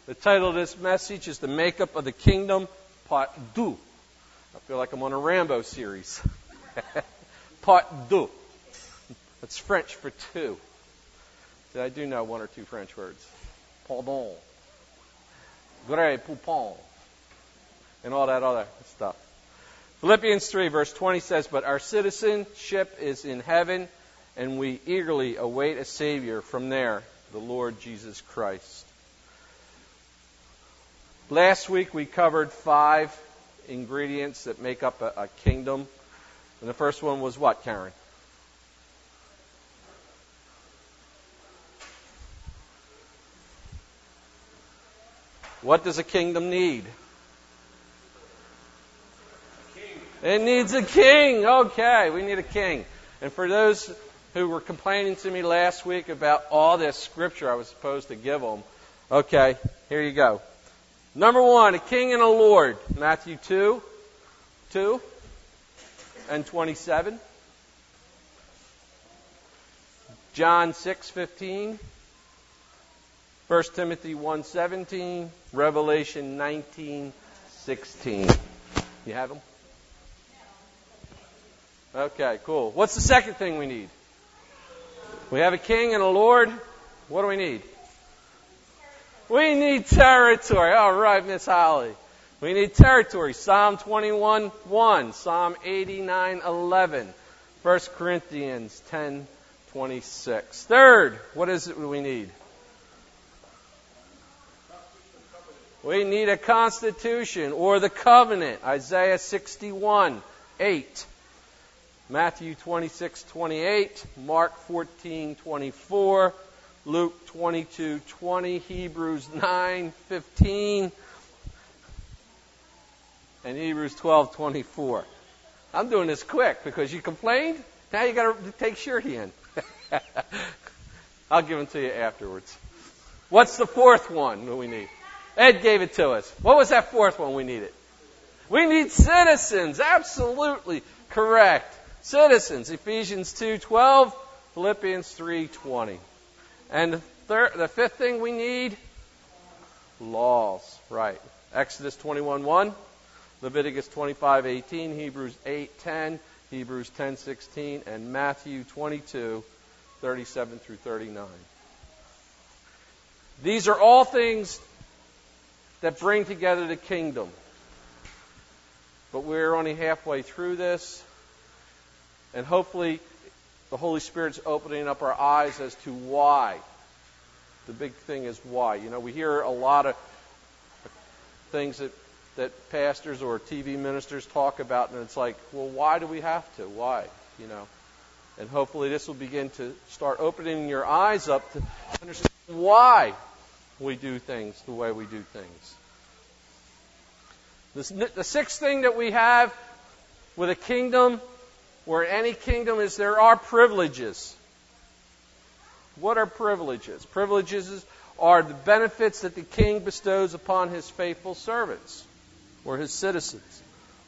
The title of this message is The Makeup of the Kingdom, Part 2. I feel like I'm on a Rambo series. Part 2. That's French for two. I do know one or two French words. Pardon. Grey poupon. And all that other stuff. Philippians 3 verse 20 says, "But our citizenship is in heaven, and we eagerly await a Savior from there, the Lord Jesus Christ." Last week we covered 5 ingredients that make up a kingdom. And the first one was what, Karen? What does a kingdom need? It needs a king. Okay, we need a king. And for those who were complaining to me last week about all this scripture I was supposed to give them, okay, here you go. Number 1, a king and a lord. Matthew 2 and 27. John 6:15. 1 Timothy 1:17. Revelation 19:16. You have them? Okay, cool. What's the second thing we need? We have a king and a lord. What do we need? We need territory. All right, Miss Holly. We need territory. Psalm 21:1, Psalm 89:11, 1 Corinthians 10:26. Third, what is it we need? We need a constitution or the covenant. Isaiah 61:8. Matthew 26:28, Mark 14:24, Luke 22:20, Hebrews 9:15, and Hebrews 12:24. I'm doing this quick because you complained. Now you got to take Shirty I'll give them to you afterwards. What's the fourth one that we need? Ed gave it to us. What was that fourth one we needed? We need citizens. Absolutely correct. Citizens. Ephesians 2:12, Philippians 3:20. And the fifth thing we need? Laws. Right. Exodus 21:1, Leviticus 25:18, Hebrews 8:10, Hebrews 10:16, and Matthew 22:37 through 39. These are all things that bring together the kingdom. But we're only halfway through this. And hopefully the Holy Spirit's opening up our eyes as to why. The big thing is why. You know, we hear a lot of things that pastors or TV ministers talk about, and it's like, well, why do we have to? Why? You know. And hopefully this will begin to start opening your eyes up to understand why we do things the way we do things. The sixth thing that we have with a kingdom, or any kingdom, is there are privileges. What are privileges? Privileges are the benefits that the king bestows upon his faithful servants or his citizens.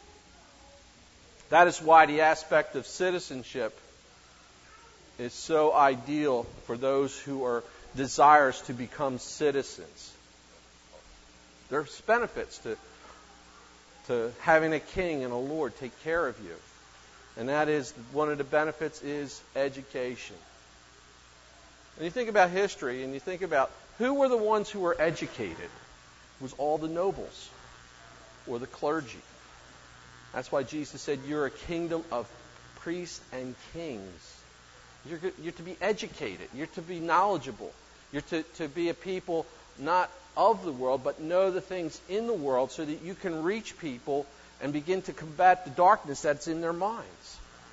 That is why the aspect of citizenship is so ideal for those who are desirous to become citizens. There's benefits to having a king and a lord take care of you. And that is, one of the benefits is education. And you think about history, and you think about who were the ones who were educated. It was all the nobles or the clergy. That's why Jesus said, you're a kingdom of priests and kings. You're to be educated. You're to be knowledgeable. You're to be a people not of the world, but know the things in the world so that you can reach people and begin to combat the darkness that's in their minds.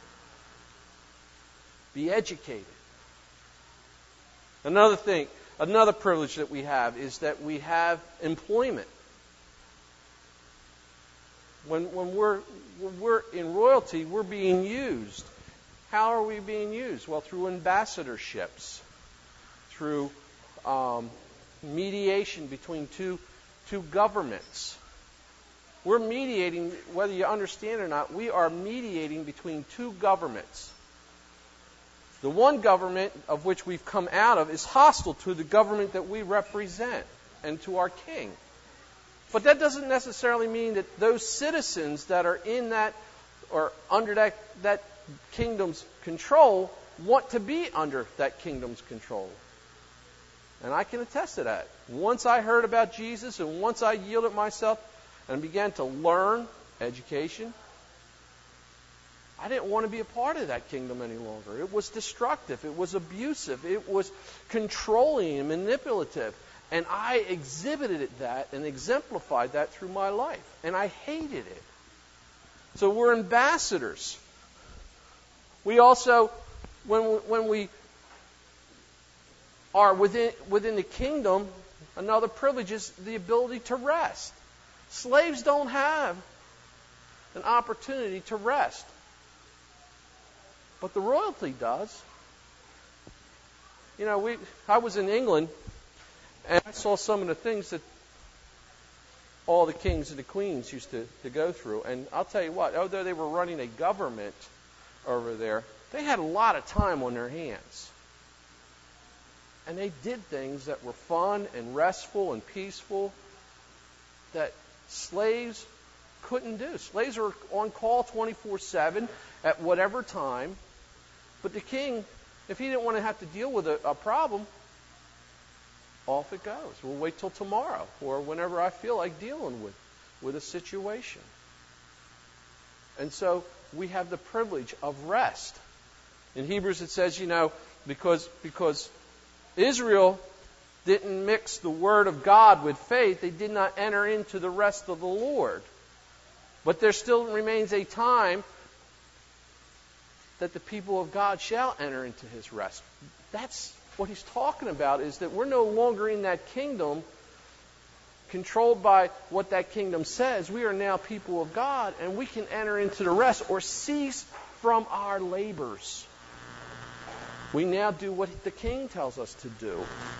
Be educated. Another thing, another privilege that we have is that we have employment. When we're in royalty, we're being used. How are we being used? Well, through ambassadorships, through mediation between two governments. We're mediating, whether you understand or not, we are mediating between two governments. The one government of which we've come out of is hostile to the government that we represent. and to our king. But that doesn't necessarily mean that those citizens that are in that or under that kingdom's control want to be under that kingdom's control. And I can attest to that. Once I heard about Jesus and once I yielded myself and began to learn education, I didn't want to be a part of that kingdom any longer. It was destructive. It was abusive. It was controlling and manipulative. And I exhibited that and exemplified that through my life. And I hated it. So we're ambassadors. We also, when we are within the kingdom, another privilege is the ability to rest. Slaves don't have an opportunity to rest. But the royalty does. I was in England, and I saw some of the things that all the kings and the queens used to go through. And I'll tell you what, although they were running a government over there, they had a lot of time on their hands. And they did things that were fun and restful and peaceful that slaves couldn't do. Slaves are on call 24/7 at whatever time. But the king, if he didn't want to have to deal with a problem, off it goes. We'll wait till tomorrow or whenever I feel like dealing with a situation. And so we have the privilege of rest. In Hebrews it says, because Israel didn't mix the word of God with faith, they did not enter into the rest of the Lord. But there still remains a time that the people of God shall enter into His rest. That's what he's talking about, is that we're no longer in that kingdom controlled by what that kingdom says. We are now people of God, and we can enter into the rest or cease from our labors. We now do what the king tells us to do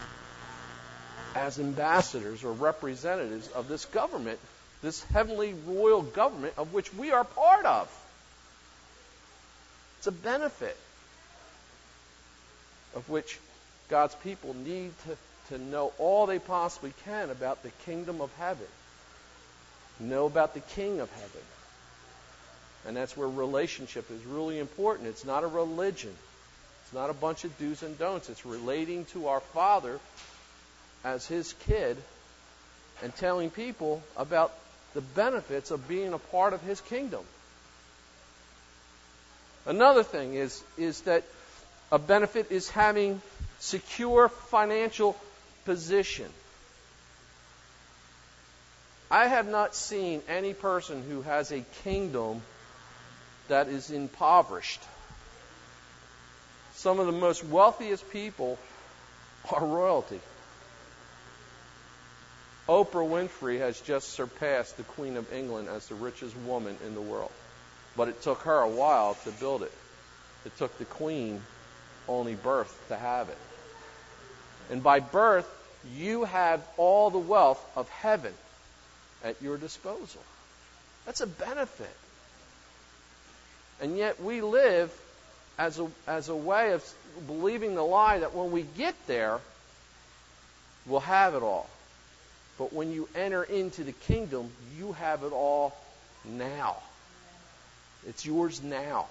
as ambassadors or representatives of this government, this heavenly royal government of which we are part of. It's a benefit of which God's people need to know all they possibly can about the kingdom of heaven. Know about the King of heaven. And that's where relationship is really important. It's not a religion. It's not a bunch of do's and don'ts. It's relating to our Father as His kid and telling people about the benefits of being a part of His kingdom. Another thing is that a benefit is having secure financial position. I have not seen any person who has a kingdom that is impoverished. Some of the most wealthiest people are royalty. Oprah Winfrey has just surpassed the Queen of England as the richest woman in the world. But it took her a while to build it. It took the Queen only birth to have it. And by birth, you have all the wealth of heaven at your disposal. That's a benefit. And yet we live as a way of believing the lie that when we get there, we'll have it all. But when you enter into the kingdom, you have it all now. It's yours now.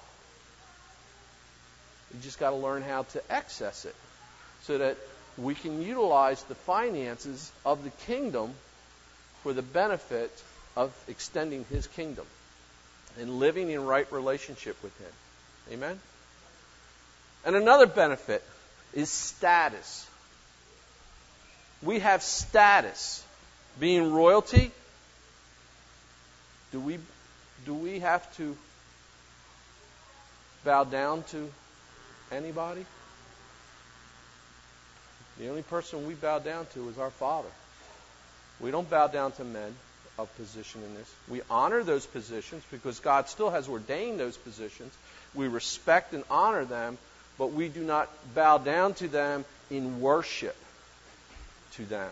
You just got to learn how to access it so that we can utilize the finances of the kingdom for the benefit of extending His kingdom and living in right relationship with Him. Amen? And another benefit is status. We have status. Being royalty, do we have to bow down to anybody? The only person we bow down to is our Father. We don't bow down to men of position in this. We honor those positions because God still has ordained those positions. We respect and honor them, but we do not bow down to them in worship to them.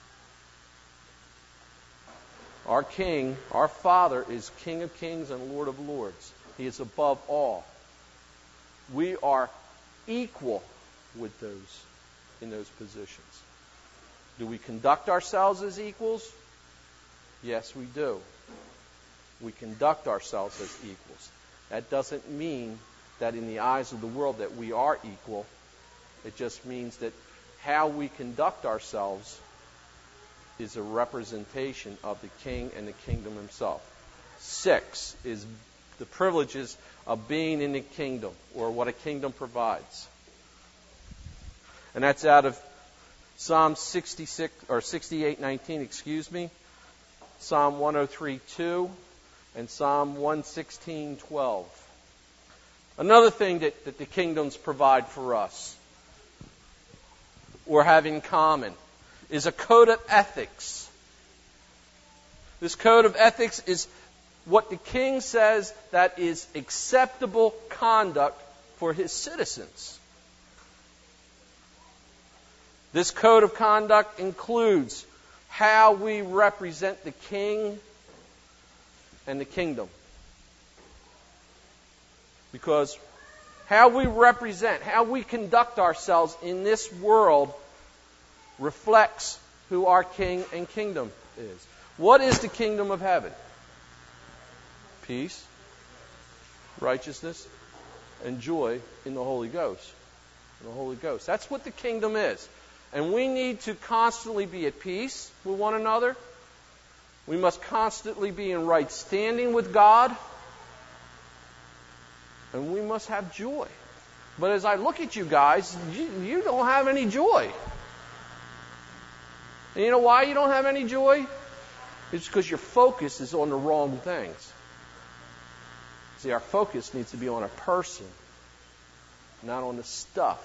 Our King, our Father, is King of kings and Lord of lords. He is above all. We are equal with those in those positions. Do we conduct ourselves as equals? Yes, we do. We conduct ourselves as equals. That doesn't mean that in the eyes of the world that we are equal. It just means that how we conduct ourselves is a representation of the King and the kingdom himself. 6 is the privileges of being in the kingdom, or what a kingdom provides. And that's out of Psalm 68:19, Psalm 103:2, and Psalm 116:12. Another thing that the kingdoms provide for us, or have in common, is a code of ethics. This code of ethics is what the king says that is acceptable conduct for his citizens. This code of conduct includes how we represent the king and the kingdom. Because how we represent, how we conduct ourselves in this world reflects who our king and kingdom is. What is the kingdom of heaven? Peace, righteousness, and joy in the Holy Ghost. In the Holy Ghost. That's what the kingdom is. And we need to constantly be at peace with one another. We must constantly be in right standing with God. And we must have joy. But as I look at you guys, you don't have any joy. And you know why you don't have any joy? It's because your focus is on the wrong things. See, our focus needs to be on a person, not on the stuff.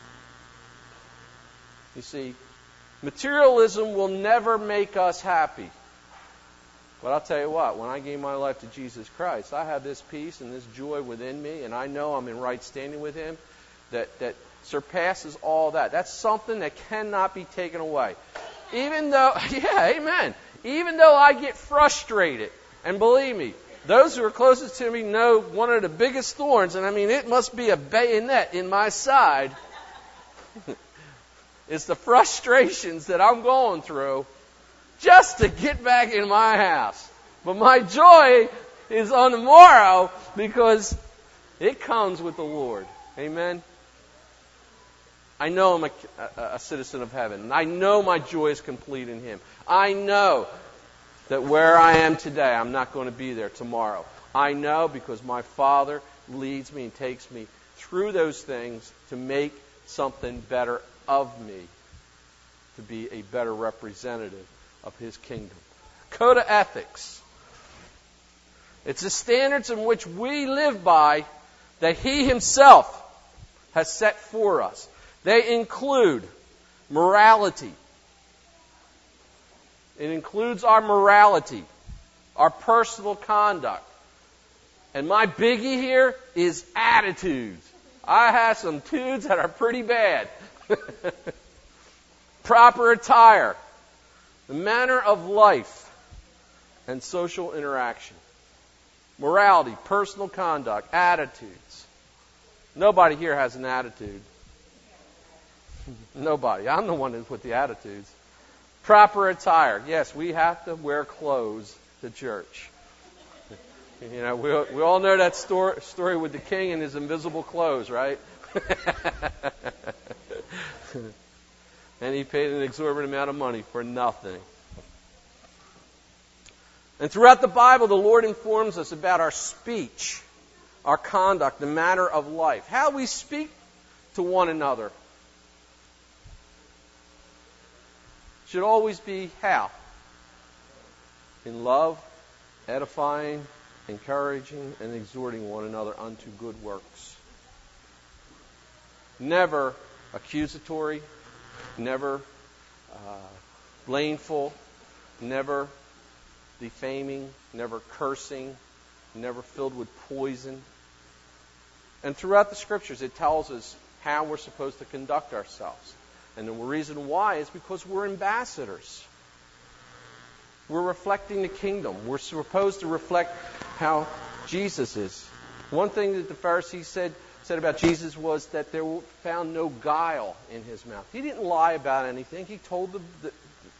You see, materialism will never make us happy. But I'll tell you what, when I gave my life to Jesus Christ, I have this peace and this joy within me, and I know I'm in right standing with Him that surpasses all that. That's something that cannot be taken away. Even though, yeah, amen. Even though I get frustrated, and believe me, those who are closest to me know one of the biggest thorns, and I mean, it must be a bayonet in my side. It's the frustrations that I'm going through just to get back in my house. But my joy is on the morrow because it comes with the Lord. Amen? I know I'm a citizen of heaven. And I know my joy is complete in Him. I know that where I am today, I'm not going to be there tomorrow. I know because my Father leads me and takes me through those things to make something better of me, to be a better representative of His kingdom. Code of ethics. It's the standards in which we live by that He Himself has set for us. They include morality. It includes our morality, our personal conduct. And my biggie here is attitudes. I have some tudes that are pretty bad. Proper attire, the manner of life, and social interaction. Morality, personal conduct, attitudes. Nobody here has an attitude. Nobody. I'm the one who's with the attitudes. Proper attire. Yes, we have to wear clothes to church. You know, we all know that story with the king and his invisible clothes, right? And he paid an exorbitant amount of money for nothing. And throughout the Bible, the Lord informs us about our speech, our conduct, the manner of life, how we speak to one another. Should always be how? In love, edifying, encouraging, and exhorting one another unto good works. Never accusatory, never blameful, never defaming, never cursing, never filled with poison. And throughout the Scriptures, it tells us how we're supposed to conduct ourselves. And the reason why is because we're ambassadors. We're reflecting the kingdom. We're supposed to reflect how Jesus is. One thing that the Pharisees said about Jesus was that there found no guile in His mouth. He didn't lie about anything. He told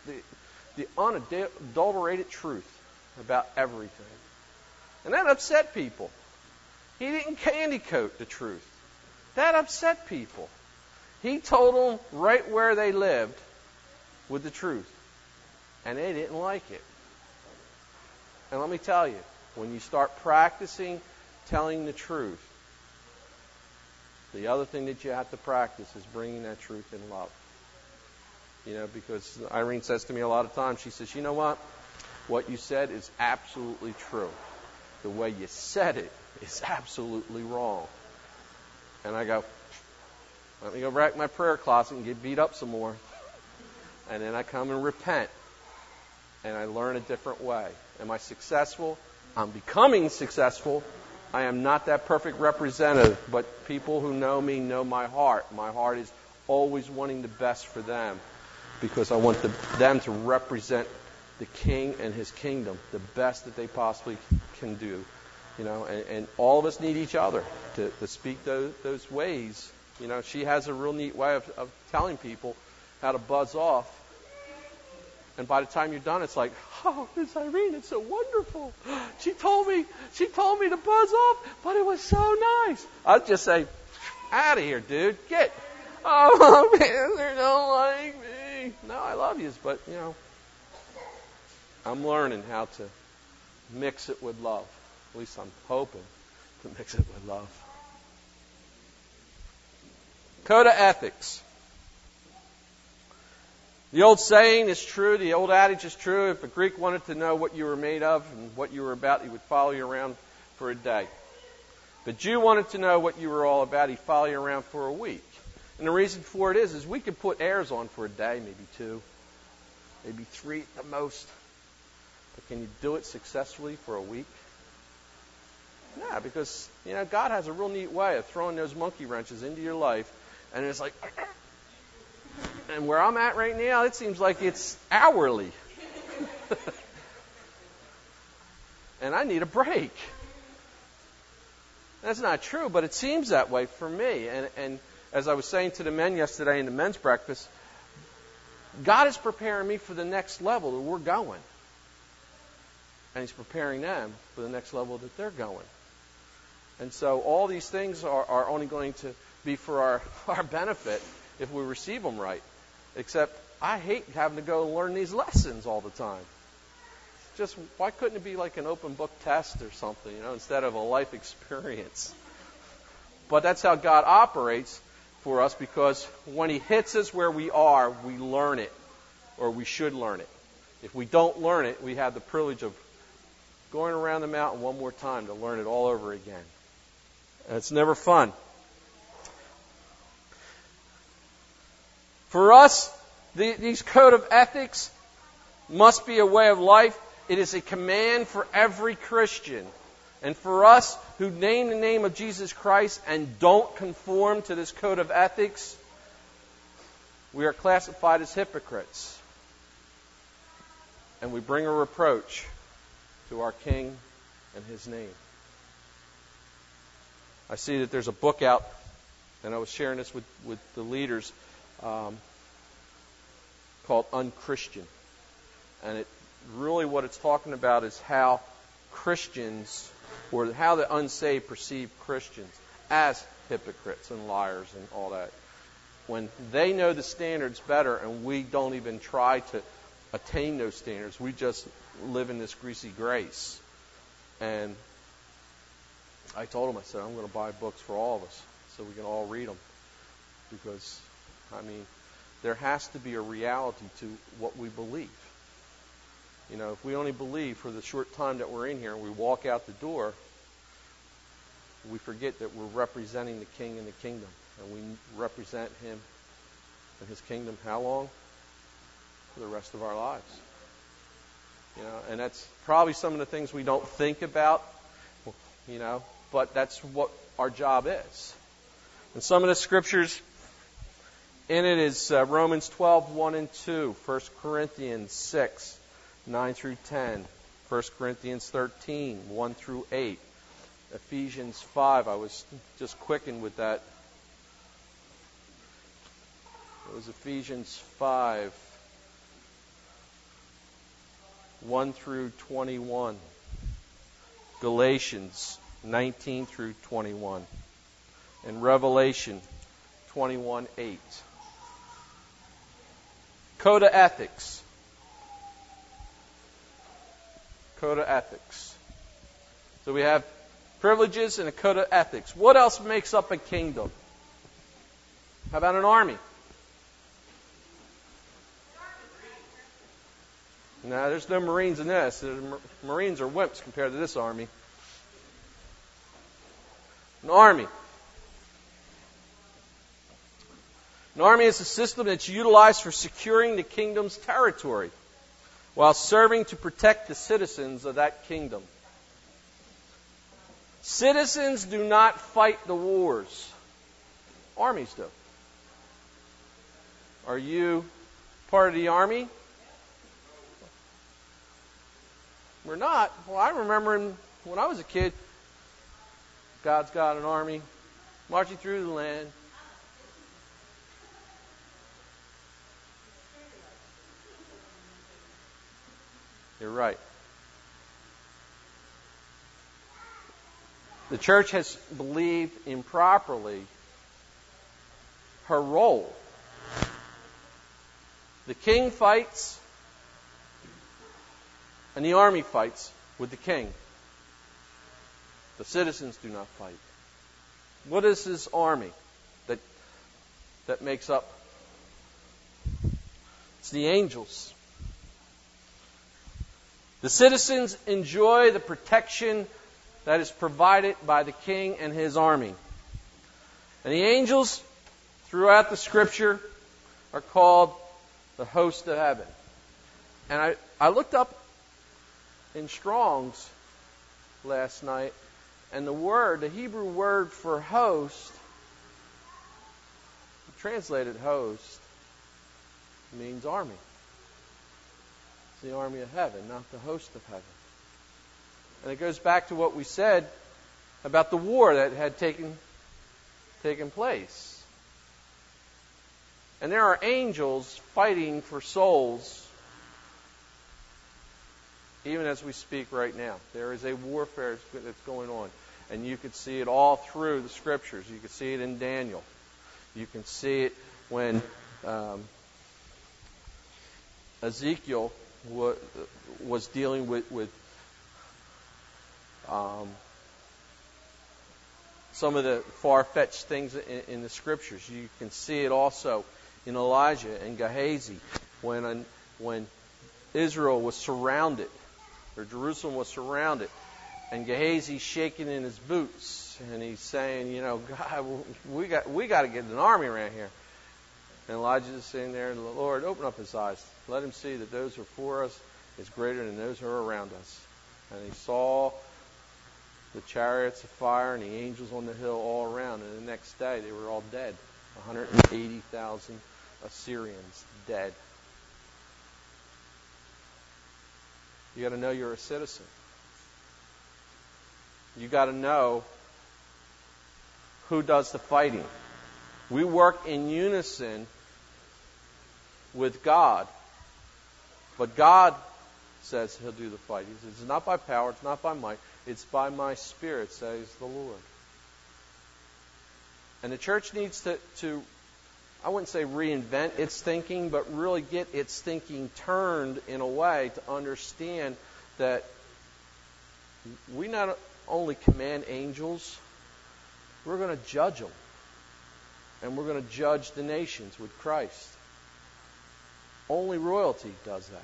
the unadulterated truth about everything. And that upset people. He didn't candy coat the truth. That upset people. He told them right where they lived with the truth. And they didn't like it. And let me tell you, when you start practicing telling the truth, the other thing that you have to practice is bringing that truth in love. Because Irene says to me a lot of times, she says, you know what? What you said is absolutely true. The way you said it is absolutely wrong. And I go, let me go back in my prayer closet and get beat up some more. And then I come and repent. And I learn a different way. Am I successful? I'm becoming successful. I am not that perfect representative, but people who know me know my heart. My heart is always wanting the best for them because I want them to represent the King and His kingdom the best that they possibly can do. And all of us need each other to speak those ways. She has a real neat way of telling people how to buzz off. And by the time you're done, it's like, oh, Miss Irene, it's so wonderful. She told me to buzz off, but it was so nice. I'd just say, out of here, dude. Get. Oh, man, they don't like me. No, I love you, but, I'm learning how to mix it with love. At least I'm hoping to mix it with love. Code of ethics. The old saying is true. The old adage is true. If a Greek wanted to know what you were made of and what you were about, he would follow you around for a day. If a Jew wanted to know what you were all about, he'd follow you around for a week. And the reason for it is we could put airs on for a day, maybe 2, maybe 3 at the most. But can you do it successfully for a week? No, because, God has a real neat way of throwing those monkey wrenches into your life. And it's like, and where I'm at right now, it seems like it's hourly. And I need a break. That's not true, but it seems that way for me. And as I was saying to the men yesterday in the men's breakfast, God is preparing me for the next level that we're going. And He's preparing them for the next level that they're going. And so all these things are only going to be for our benefit if we receive them right. Except I hate having to go learn these lessons all the time. Just why couldn't it be like an open book test or something, instead of a life experience? But that's how God operates for us, because when He hits us where we are, we learn it, or we should learn it. If we don't learn it, we have the privilege of going around the mountain one more time to learn it all over again. And it's never fun. For us, these code of ethics must be a way of life. It is a command for every Christian. And for us who name the name of Jesus Christ and don't conform to this code of ethics, we are classified as hypocrites. And we bring a reproach to our King and His name. I see that there's a book out, and I was sharing this with the leaders, called Unchristian. And really what it's talking about is how Christians, or how the unsaved perceive Christians as hypocrites and liars and all that. When they know the standards better and we don't even try to attain those standards, we just live in this greasy grace. And I told them, I said, I'm going to buy books for all of us so we can all read them. Because, there has to be a reality to what we believe. If we only believe for the short time that we're in here and we walk out the door, we forget that we're representing the King and the kingdom. And we represent Him and His kingdom how long? For the rest of our lives. And that's probably some of the things we don't think about, but that's what our job is. And some of the scriptures in it is Romans 12, 1 and 2, 1 Corinthians 6, 9 through 10, 1 Corinthians 13, 1 through 8, Ephesians 5. I was just quickened with that. It was Ephesians 5. 1 through 21. Galatians 19 through 21. And Revelation 21:8. Code of ethics. Code of ethics. So we have privileges and a code of ethics. What else makes up a kingdom? How about an army? No, there's no Marines in this. Marines are wimps compared to this army. An army. An army is a system that's utilized for securing the kingdom's territory while serving to protect the citizens of that kingdom. Citizens do not fight the wars. Armies do. Are you part of the army? We're not. Well, I remember when I was a kid, God's got an army marching through the land. You're right. The church has believed improperly her role. The king fights, and the army fights with the king. The citizens do not fight. What is this army that makes up? It's the angels. The citizens enjoy the protection that is provided by the king and his army. And the angels, throughout the Scripture, are called the host of heaven. And I looked up in Strong's last night, and the Hebrew word for host, translated host, means army. It's the army of heaven, not the host of heaven. And it goes back to what we said about the war that had taken place. And there are angels fighting for souls even as we speak right now. There is a warfare that's going on. And you could see it all through the Scriptures. You could see it in Daniel. You can see it when Ezekiel was dealing with some of the far-fetched things in the Scriptures. You can see it also in Elijah and Gehazi when Israel was surrounded, or Jerusalem was surrounded, and Gehazi's shaking in his boots, and he's saying, God, we got to get an army around here. And Elijah is sitting there, and the Lord, open up his eyes. Let him see that those who are for us is greater than those who are around us. And he saw the chariots of fire and the angels on the hill all around. And the next day, they were all dead. 180,000 Assyrians dead. You got to know you're a citizen. You got to know who does the fighting. We work in unison with God, but God says He'll do the fighting. It's not by power, it's not by might, it's by my Spirit, says the Lord. And the church needs to I wouldn't say reinvent its thinking, but really get its thinking turned in a way to understand that we not only command angels, we're going to judge them. And we're going to judge the nations with Christ. Only royalty does that.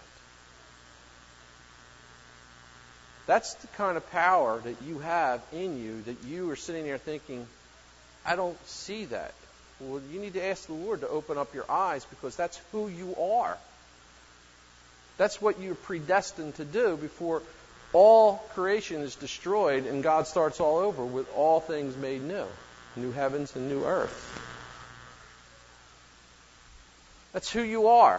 That's the kind of power that you have in you, that you are sitting there thinking, I don't see that. Well, you need to ask the Lord to open up your eyes, because that's who you are. That's what you're predestined to do before all creation is destroyed and God starts all over with all things made new. New heavens and new earth. That's who you are.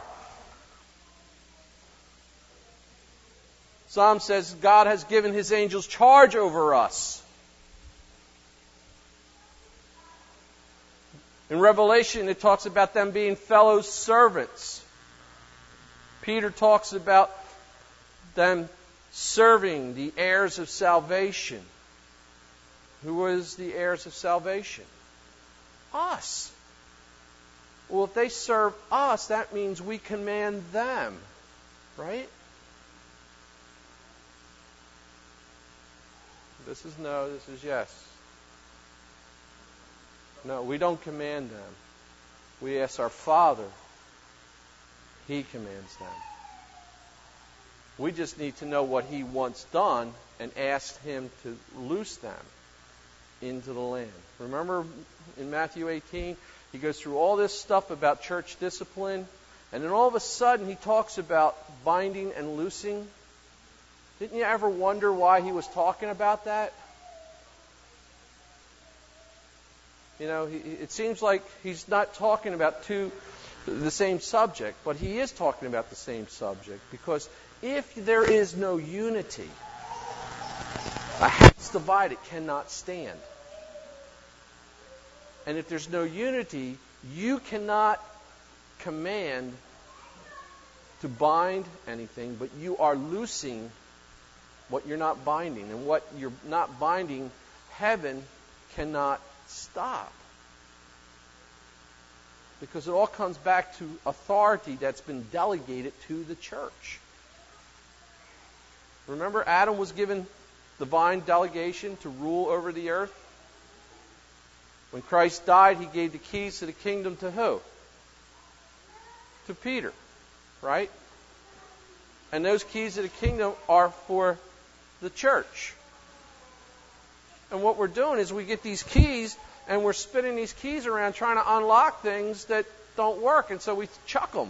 Psalm says God has given His angels charge over us. In Revelation, it talks about them being fellow servants. Peter talks about them serving the heirs of salvation. Who is the heirs of salvation? Us. Well, if they serve us, that means we command them, right? This is no, this is yes. No, we don't command them. We ask our Father. He commands them. We just need to know what He wants done and ask Him to loose them into the land. Remember in Matthew 18, He goes through all this stuff about church discipline, and then all of a sudden He talks about binding and loosing. Didn't you ever wonder why He was talking about that? You know, it seems like He's not talking about the same subject, but He is talking about the same subject, because if there is no unity, a house divided cannot stand. And if there's no unity, you cannot command to bind anything, but you are loosing what you're not binding. And what you're not binding, heaven cannot stop. Because it all comes back to authority that's been delegated to the church. Remember, Adam was given divine delegation to rule over the earth. When Christ died, He gave the keys to the kingdom to who? To Peter, right? And those keys to the kingdom are for the church. And what we're doing is we get these keys and we're spinning these keys around trying to unlock things that don't work, and so we chuck them.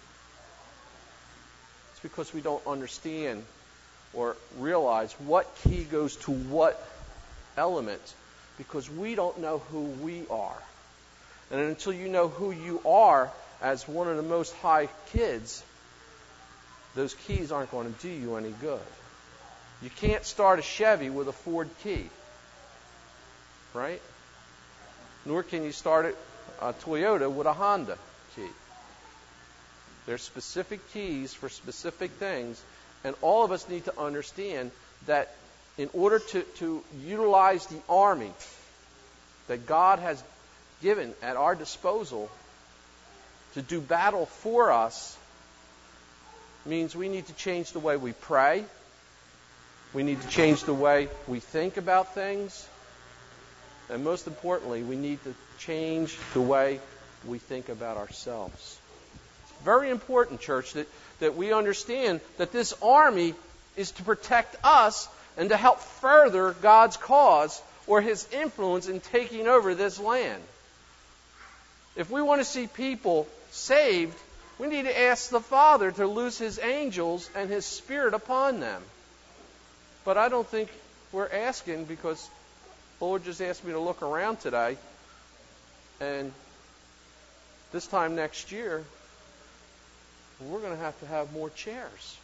It's because we don't understand or realize what key goes to what element, because we don't know who we are. And until you know who you are as one of the Most High kids, those keys aren't going to do you any good. You can't start a Chevy with a Ford key, right? Nor can you start a Toyota with a Honda key. There's specific keys for specific things, and all of us need to understand that in order to utilize the army that God has given at our disposal to do battle for us, means we need to change the way we pray. We need to change the way we think about things. And most importantly, we need to change the way we think about ourselves. It's very important, church, that we understand that this army is to protect us and to help further God's cause or His influence in taking over this land. If we want to see people saved, we need to ask the Father to loose His angels and His Spirit upon them. But I don't think we're asking, because the Lord just asked me to look around today, and this time next year, we're going to have more chairs.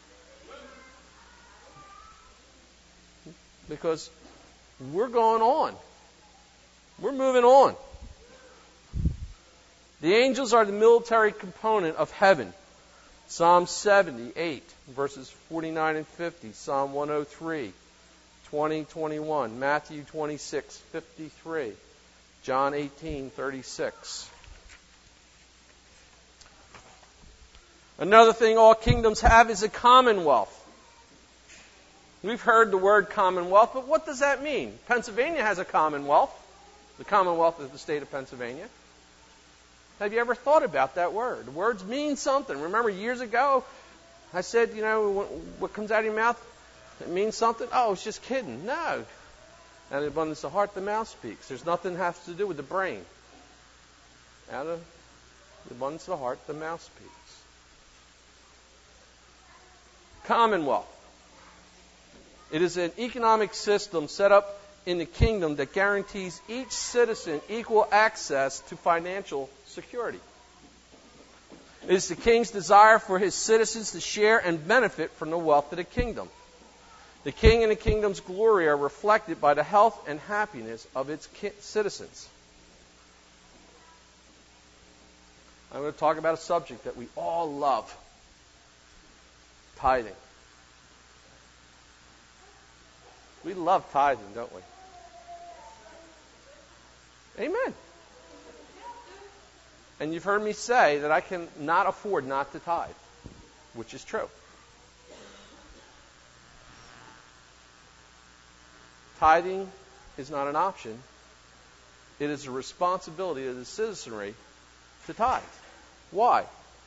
Because we're going on. We're moving on. The angels are the military component of heaven. Psalm 78, verses 49 and 50. Psalm 103, 20, 21. Matthew 26, 53. John 18, 36. Another thing all kingdoms have is a commonwealth. We've heard the word commonwealth, but what does that mean? Pennsylvania has a commonwealth. The Commonwealth is the state of Pennsylvania. Have you ever thought about that word? Words mean something. Remember years ago, I said, what comes out of your mouth, it means something? Oh, it's just kidding. No. Out of the abundance of the heart, the mouth speaks. There's nothing that has to do with the brain. Out of the abundance of the heart, the mouth speaks. Commonwealth. It is an economic system set up in the kingdom that guarantees each citizen equal access to financial security. It is the king's desire for his citizens to share and benefit from the wealth of the kingdom. The king and the kingdom's glory are reflected by the health and happiness of its citizens. I'm going to talk about a subject that we all love. Tithing. We love tithing, don't we? Amen. And you've heard me say that I cannot afford not to tithe, which is true. Tithing is not an option. It is a responsibility of the citizenry to tithe. Why?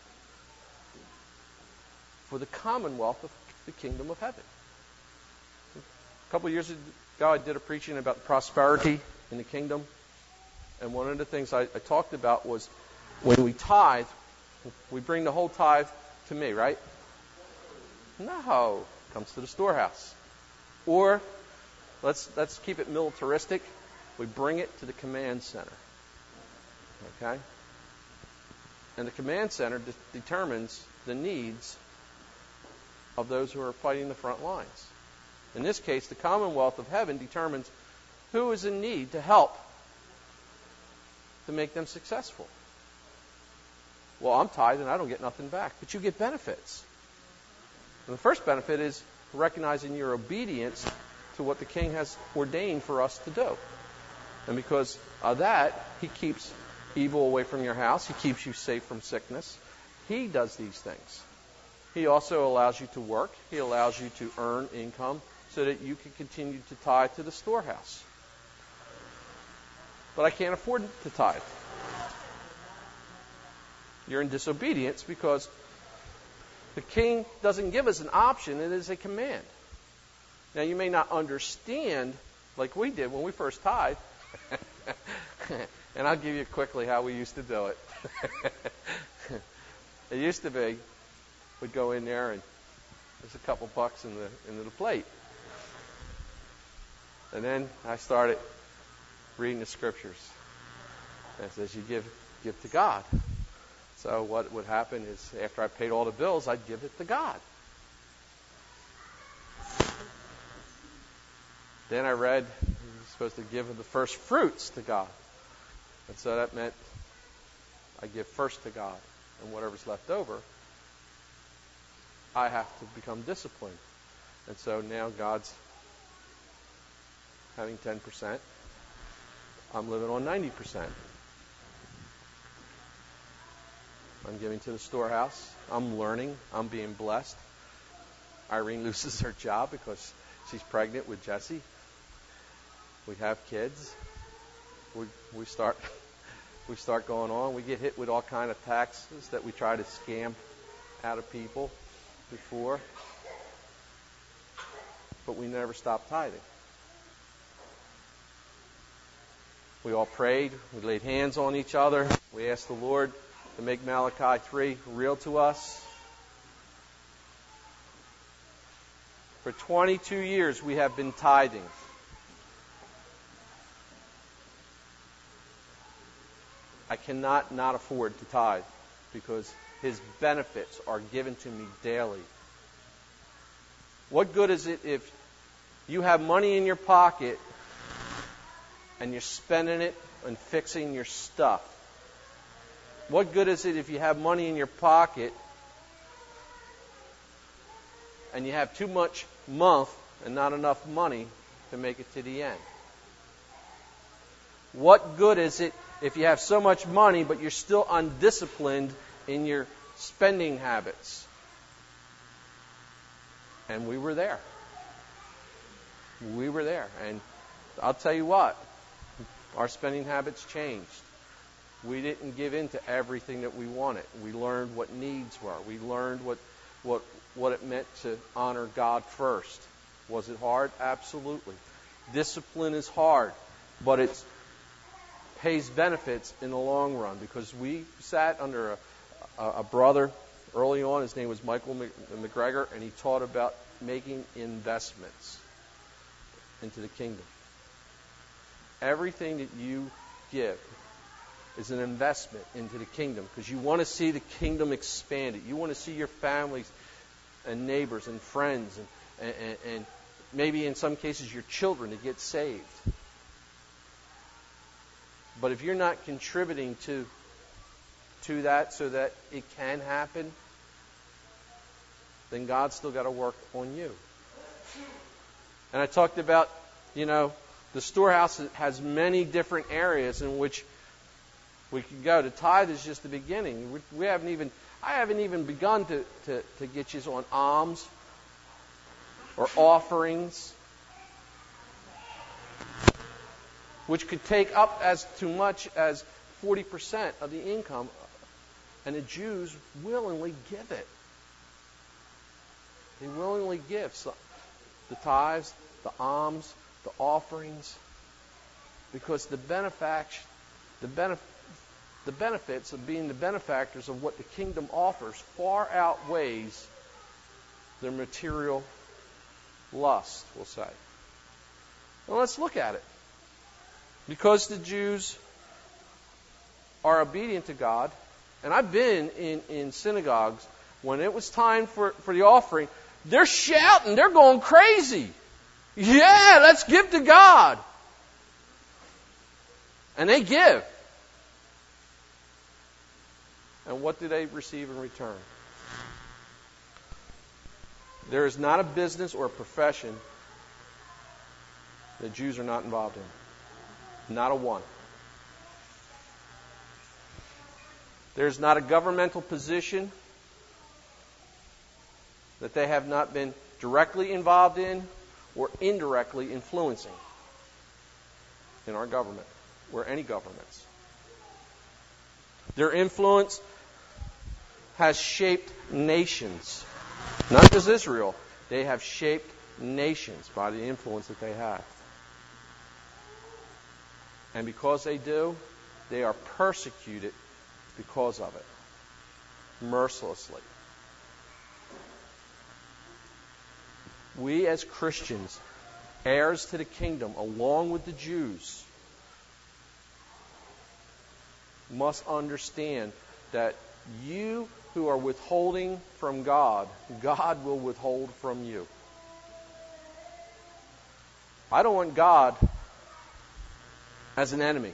For the commonwealth of the kingdom of heaven. A couple of years ago, I did a preaching about prosperity in the kingdom. And one of the things I talked about was when we tithe, we bring the whole tithe to me, right? No. It comes to the storehouse. Or, let's keep it militaristic. We bring it to the command center. Okay? And the command center determines the needs of those who are fighting the front lines. In this case, the commonwealth of heaven determines who is in need to help to make them successful. Well, I'm tithing, I don't get nothing back, but you get benefits. And the first benefit is recognizing your obedience to what the king has ordained for us to do. And because of that, he keeps evil away from your house. He keeps you safe from sickness. He does these things. He also allows you to work. He allows you to earn income so that you can continue to tithe to the storehouse. But I can't afford to tithe. You're in disobedience because the king doesn't give us an option. It is a command. Now, you may not understand like we did when we first tithed. And I'll give you quickly how we used to do it. It used to be, we'd go in there and there's a couple bucks in the plate. And then I started reading the scriptures. And it says you give to God. So what would happen is after I paid all the bills, I'd give it to God. Then I read you're supposed to give the first fruits to God. And so that meant I give first to God. And whatever's left over, I have to become disciplined. And so now God's having 10%. I'm living on 90%. I'm giving to the storehouse. I'm learning. I'm being blessed. Irene loses her job because she's pregnant with Jesse. We have kids. We start going on. We get hit with all kind of taxes that we try to scam out of people before. But we never stop tithing. We all prayed. We laid hands on each other. We asked the Lord to make Malachi 3 real to us. For 22 years we have been tithing. I cannot not afford to tithe because His benefits are given to me daily. What good is it if you have money in your pocket and you're spending it on fixing your stuff? What good is it if you have money in your pocket and you have too much month and not enough money to make it to the end? What good is it if you have so much money but you're still undisciplined in your spending habits? And we were there. We were there. And I'll tell you what, our spending habits changed. We didn't give in to everything that we wanted. We learned what needs were. We learned what it meant to honor God first. Was it hard? Absolutely. Discipline is hard, but it pays benefits in the long run because we sat under a brother early on. His name was Michael McGregor, and he taught about making investments into the kingdom. Everything that you give is an investment into the kingdom because you want to see the kingdom expanded. You want to see your families and neighbors and friends and maybe in some cases your children to get saved. But if you're not contributing to that so that it can happen, then God's still got to work on you. And I talked about, the storehouse has many different areas in which we can go. The tithe is just the beginning. I haven't even begun to get you on alms or offerings, which could take up as too much as 40% of the income, and the Jews willingly give it. They willingly give the tithes, the alms, the offerings, because the benefits of being the benefactors of what the kingdom offers far outweighs their material lust, we'll say. Well, let's look at it. Because the Jews are obedient to God, and I've been in synagogues when it was time for the offering, they're shouting, they're going crazy. Yeah, let's give to God. And they give. And what do they receive in return? There is not a business or a profession that Jews are not involved in. Not a one. There's not a governmental position that they have not been directly involved in or indirectly influencing in our government or any governments. Their influence has shaped nations. Not just Israel. They have shaped nations by the influence that they have. And because they do, they are persecuted because of it. Mercilessly. We as Christians, heirs to the kingdom, along with the Jews, must understand that you who are withholding from God, God will withhold from you. I don't want God as an enemy.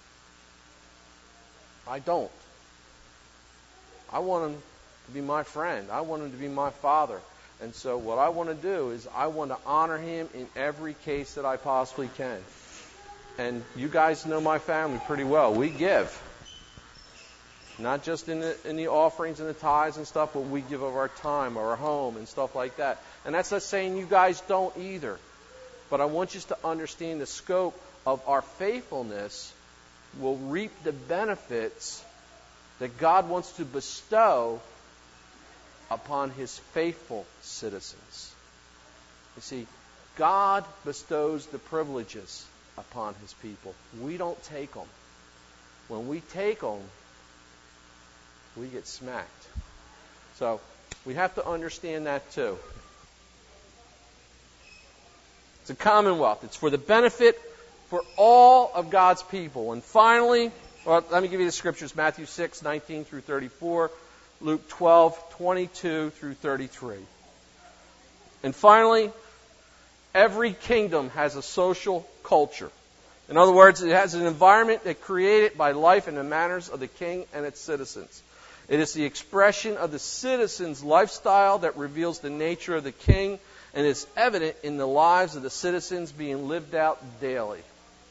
I don't. I want Him to be my friend. I want Him to be my Father. And so what I want to do is I want to honor Him in every case that I possibly can. And you guys know my family pretty well. We give. Not just in the offerings and the tithes and stuff, but we give of our time, our home, and stuff like that. And that's not saying you guys don't either. But I want you to understand the scope of our faithfulness will reap the benefits that God wants to bestow upon His faithful citizens. You see, God bestows the privileges upon His people. We don't take them. When we take them, we get smacked. So, we have to understand that too. It's a commonwealth. It's for the benefit for all of God's people. And finally, let me give you the scriptures. Matthew 6, 19 through 34. Luke 12, 22 through 33. And finally, every kingdom has a social culture. In other words, it has an environment that created by life and the manners of the king and its citizens. It is the expression of the citizens' lifestyle that reveals the nature of the king and is evident in the lives of the citizens being lived out daily.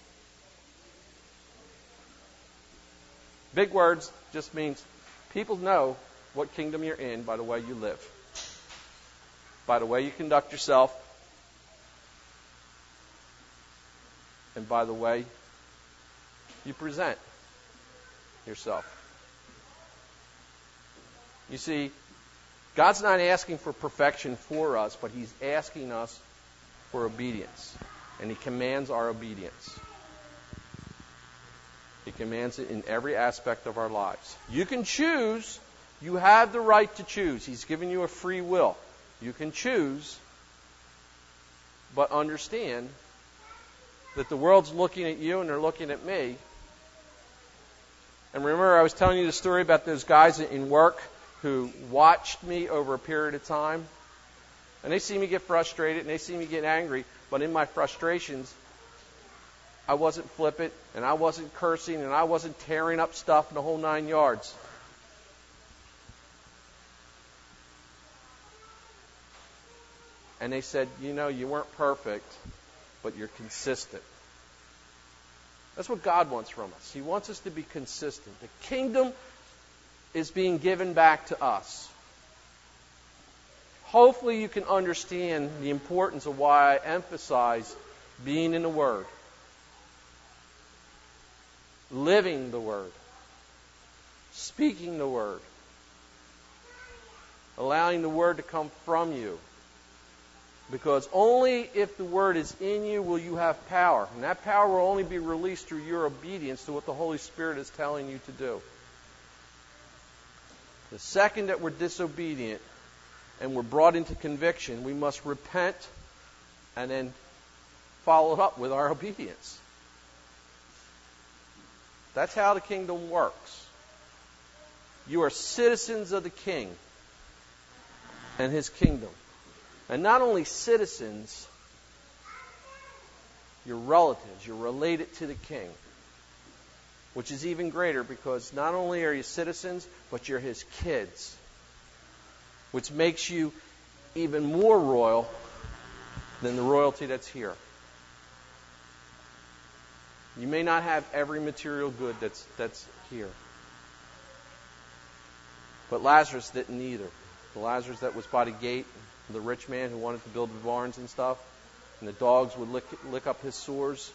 Big words just means people know what kingdom you're in by the way you live, by the way you conduct yourself, and by the way you present yourself. You see, God's not asking for perfection for us, but He's asking us for obedience. And He commands our obedience. He commands it in every aspect of our lives. You can choose. You have the right to choose. He's given you a free will. You can choose, but understand that the world's looking at you and they're looking at me. And remember, I was telling you the story about those guys in work who watched me over a period of time. And they see me get frustrated and they see me get angry. But in my frustrations, I wasn't flippant and I wasn't cursing and I wasn't tearing up stuff in the whole 9 yards. And they said, you weren't perfect, but you're consistent. That's what God wants from us. He wants us to be consistent. The kingdom is being given back to us. Hopefully you can understand the importance of why I emphasize being in the Word. Living the Word. Speaking the Word. Allowing the Word to come from you. Because only if the Word is in you will you have power. And that power will only be released through your obedience to what the Holy Spirit is telling you to do. The second that we're disobedient and we're brought into conviction, we must repent and then follow it up with our obedience. That's how the kingdom works. You are citizens of the King and His kingdom. And not only citizens, you're relatives. You're related to the King. Which is even greater because not only are you citizens, but you're His kids. Which makes you even more royal than the royalty that's here. You may not have every material good that's here. But Lazarus didn't either. The Lazarus that was by the gate, the rich man who wanted to build the barns and stuff, and the dogs would lick up his sores.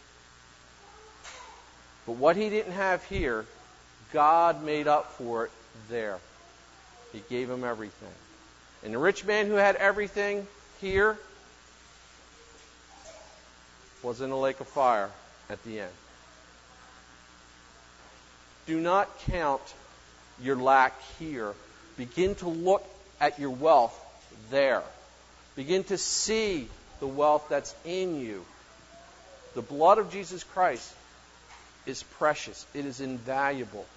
But what he didn't have here, God made up for it there. He gave him everything. And the rich man who had everything here was in a lake of fire at the end. Do not count your lack here. Begin to look at your wealth there. Begin to see the wealth that's in you. The blood of Jesus Christ is precious. It is invaluable.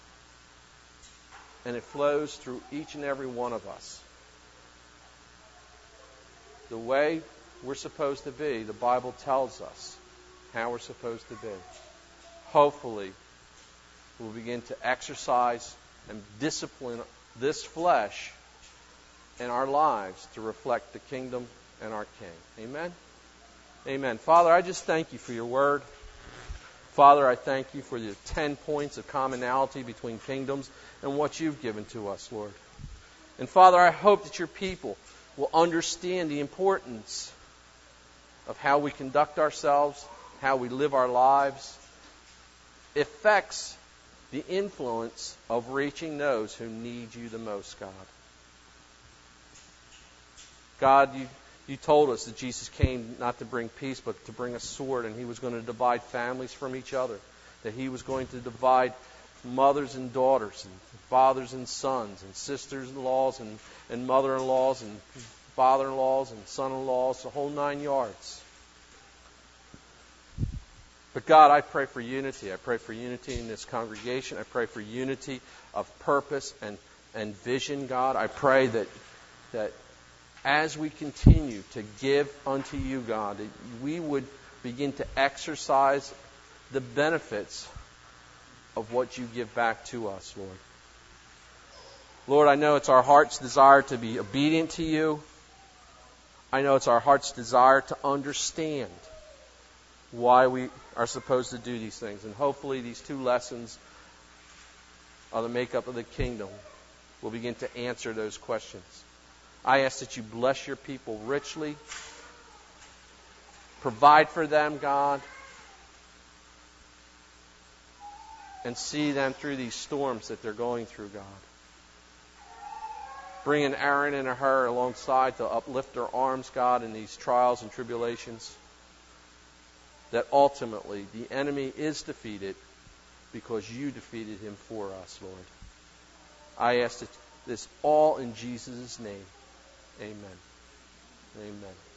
And it flows through each and every one of us. The way we're supposed to be, the Bible tells us how we're supposed to be. Hopefully, we'll begin to exercise and discipline this flesh in our lives to reflect the kingdom and our King. Amen? Amen. Father, I just thank you for your word. Father, I thank you for the 10 points of commonality between kingdoms and what you've given to us, Lord. And Father, I hope that your people will understand the importance of how we conduct ourselves, how we live our lives, affects the influence of reaching those who need you the most, God. God, you told us that Jesus came not to bring peace, but to bring a sword, and He was going to divide families from each other, that He was going to divide mothers and daughters, and fathers and sons, and sisters-in-laws, and mother-in-laws, and father-in-laws, and son-in-laws, the whole 9 yards. But God, I pray for unity. I pray for unity in this congregation. I pray for unity of purpose and vision, God. I pray that as we continue to give unto you, God, that we would begin to exercise the benefits of what you give back to us, Lord. Lord, I know it's our heart's desire to be obedient to you. I know it's our heart's desire to understand why we are supposed to do these things. And hopefully these 2 lessons of the makeup of the kingdom will begin to answer those questions. I ask that you bless your people richly. Provide for them, God. And see them through these storms that they're going through, God. Bring an Aaron and a Hur alongside to uplift their arms, God, in these trials and tribulations. That ultimately the enemy is defeated because you defeated him for us, Lord. I ask this all in Jesus' name. Amen. Amen.